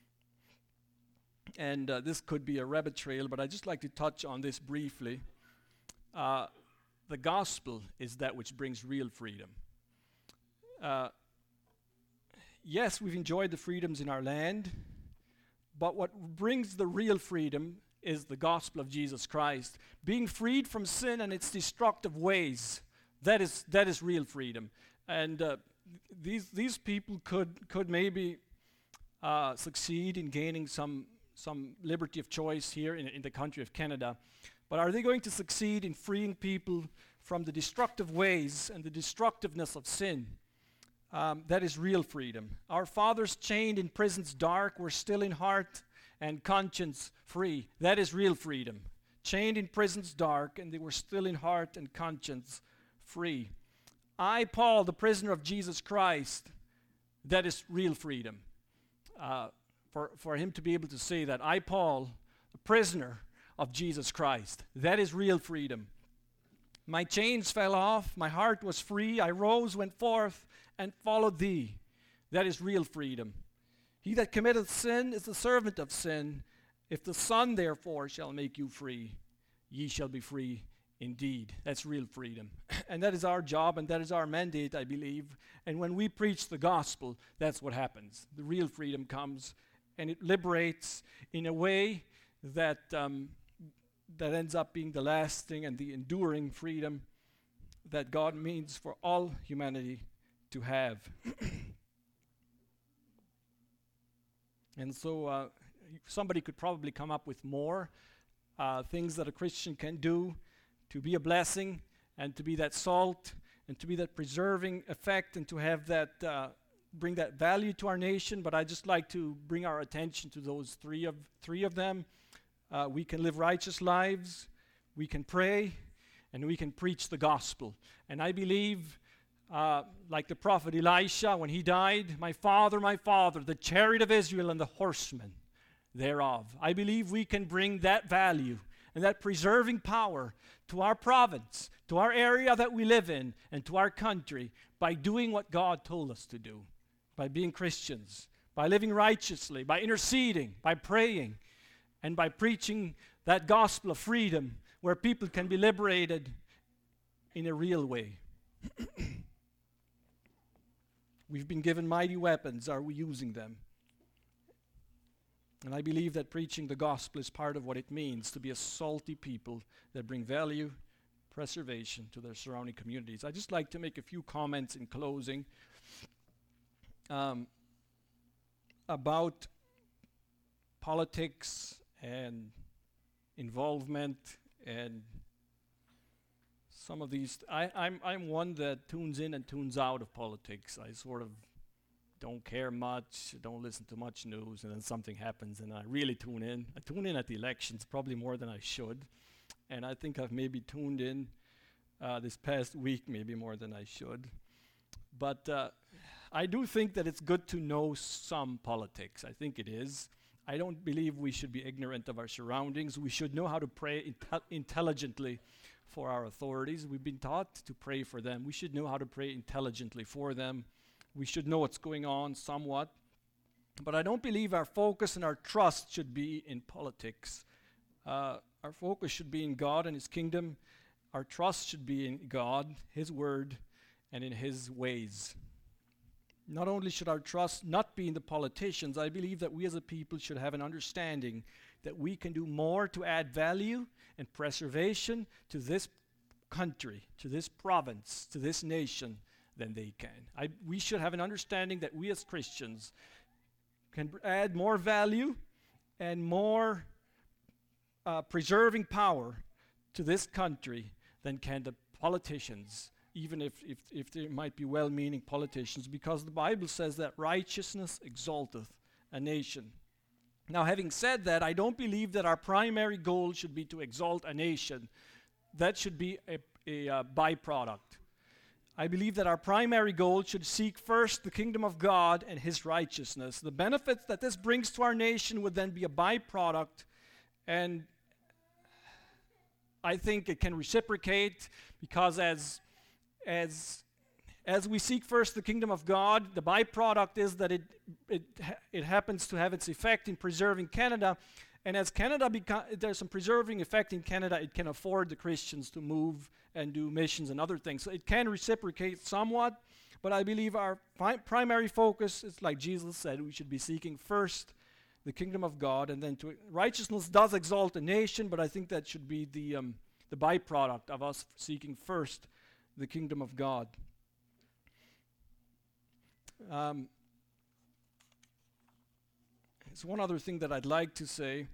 And uh, this could be a rabbit trail, but I'd just like to touch on this briefly. Uh, the gospel is that which brings real freedom. Uh, yes, we've enjoyed the freedoms in our land, but what brings the real freedom is the gospel of Jesus Christ. Being freed from sin and its destructive ways, that is that is real freedom. And uh, these these people could could maybe uh, succeed in gaining some some liberty of choice here in, in the country of Canada, but are they going to succeed in freeing people from the destructive ways and the destructiveness of sin? Um, that is real freedom. Our fathers chained in prisons dark were still in heart and conscience free. That is real freedom. Chained in prisons dark, and they were still in heart and conscience free. I, Paul, the prisoner of Jesus Christ, that is real freedom. Uh, for, for him to be able to say that, I, Paul, the prisoner of Jesus Christ, that is real freedom. My chains fell off, my heart was free, I rose, went forth, and followed thee. That is real freedom. He that committeth sin is the servant of sin. If the Son, therefore, shall make you free, ye shall be free indeed. That's real freedom. And that is our job, and that is our mandate, I believe. And when we preach the gospel, that's what happens. The real freedom comes, and it liberates in a way that um, that ends up being the lasting and the enduring freedom that God means for all humanity to have. And so uh, somebody could probably come up with more uh, things that a Christian can do to be a blessing and to be that salt and to be that preserving effect and to have that, uh, bring that value to our nation. But I just like to bring our attention to those three of three of them. Uh, we can live righteous lives, we can pray, and we can preach the gospel. And I believe, uh, like the prophet Elisha, when he died, my father, my father, the chariot of Israel and the horsemen. thereof. I believe we can bring that value and that preserving power to our province, to our area that we live in, and to our country by doing what God told us to do, by being Christians, by living righteously, by interceding, by praying, and by preaching that gospel of freedom where people can be liberated in a real way. We've been given mighty weapons. Are we using them? And I believe that preaching the gospel is part of what it means to be a salty people that bring value, preservation to their surrounding communities. I'd just like to make a few comments in closing um, about politics and involvement and some of these. I, I'm, I'm one that tunes in and tunes out of politics. I sort of don't care much, don't listen to much news, and then something happens and I really tune in. I tune in at the elections probably more than I should, and I think I've maybe tuned in uh, this past week maybe more than I should. But uh, I do think that it's good to know some politics. I think it is. I don't believe we should be ignorant of our surroundings. We should know how to pray inte- intelligently for our authorities. We've been taught to pray for them. We should know how to pray intelligently for them. We should know what's going on somewhat. But I don't believe our focus and our trust should be in politics. Uh, our focus should be in God and His kingdom. Our trust should be in God, His word, and in His ways. Not only should our trust not be in the politicians, I believe that we as a people should have an understanding that we can do more to add value and preservation to this country, to this province, to this nation than they can. I, we should have an understanding that we as Christians can br- add more value and more uh, preserving power to this country than can the politicians, even if, if, if they might be well-meaning politicians, because the Bible says that righteousness exalteth a nation. Now, having said that, I don't believe that our primary goal should be to exalt a nation. That should be a, a uh, byproduct. I believe that our primary goal should seek first the kingdom of God and His righteousness. The benefits that this brings to our nation would then be a byproduct, and I think it can reciprocate, because as as as we seek first the kingdom of God, the byproduct is that it it ha- it happens to have its effect in preserving Canada, and as Canada becomes, there's some preserving effect in Canada, it can afford the Christians to move and do missions and other things. So it can reciprocate somewhat, but I believe our fi- primary focus is, like Jesus said, we should be seeking first the kingdom of God, and then to righteousness does exalt a nation, but I think that should be the um, the byproduct of us seeking first the kingdom of God. Um, there's one other thing that I'd like to say.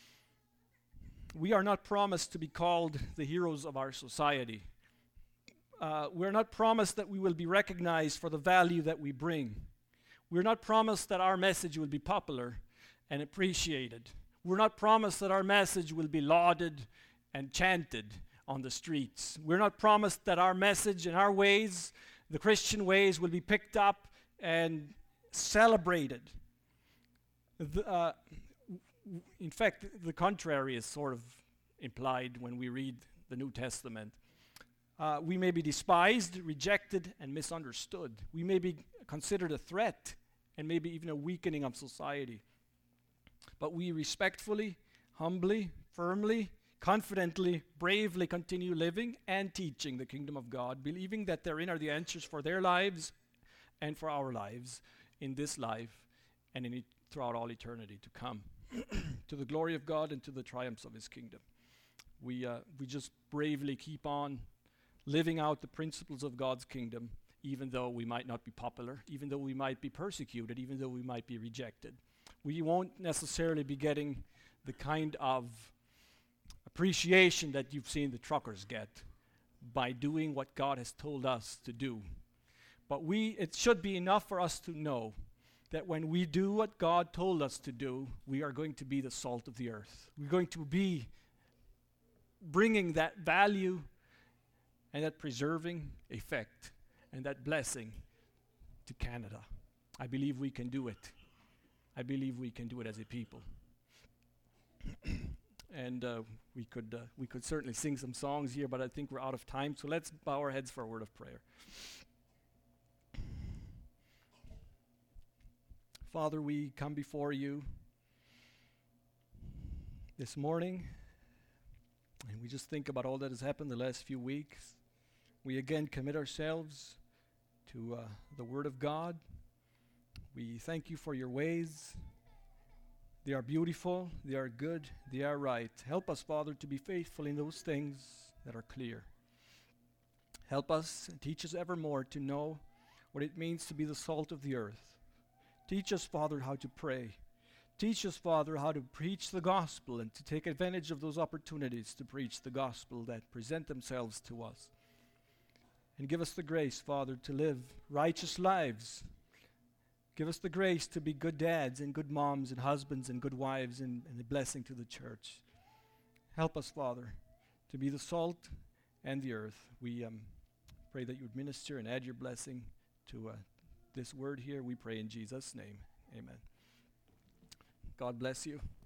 We are not promised to be called the heroes of our society. Uh, we're not promised that we will be recognized for the value that we bring. We're not promised that our message will be popular and appreciated. We're not promised that our message will be lauded and chanted on the streets. We're not promised that our message and our ways, the Christian ways, will be picked up and celebrated. The, uh, in fact, the contrary is sort of implied when we read the New Testament. Uh, we may be despised, rejected, and misunderstood. We may be considered a threat and maybe even a weakening of society. But we respectfully, humbly, firmly, confidently, bravely continue living and teaching the kingdom of God, believing that therein are the answers for their lives and for our lives in this life and in it throughout all eternity to come, to the glory of God and to the triumphs of His kingdom. We uh, we just bravely keep on living out the principles of God's kingdom, even though we might not be popular, even though we might be persecuted, even though we might be rejected. We won't necessarily be getting the kind of appreciation that you've seen the truckers get by doing what God has told us to do. But we, it should be enough for us to know that when we do what God told us to do, we are going to be the salt of the earth. We're going to be bringing that value and that preserving effect and that blessing to Canada. I believe we can do it. I believe we can do it as a people. and uh, we could uh, we could certainly sing some songs here, but I think we're out of time. So let's bow our heads for a word of prayer. Father, we come before you this morning, and we just think about all that has happened the last few weeks. We again commit ourselves to uh, the Word of God. We thank you for your ways. They are beautiful, they are good, they are right. Help us, Father, to be faithful in those things that are clear. Help us and teach us evermore to know what it means to be the salt of the earth. Teach us, Father, how to pray. Teach us, Father, how to preach the gospel and to take advantage of those opportunities to preach the gospel that present themselves to us. And give us the grace, Father, to live righteous lives. Give us the grace to be good dads and good moms and husbands and good wives and, and a blessing to the church. Help us, Father, to be the salt and the earth. We um, pray that you would minister and add your blessing to uh, this word here. We pray in Jesus' name. Amen. God bless you.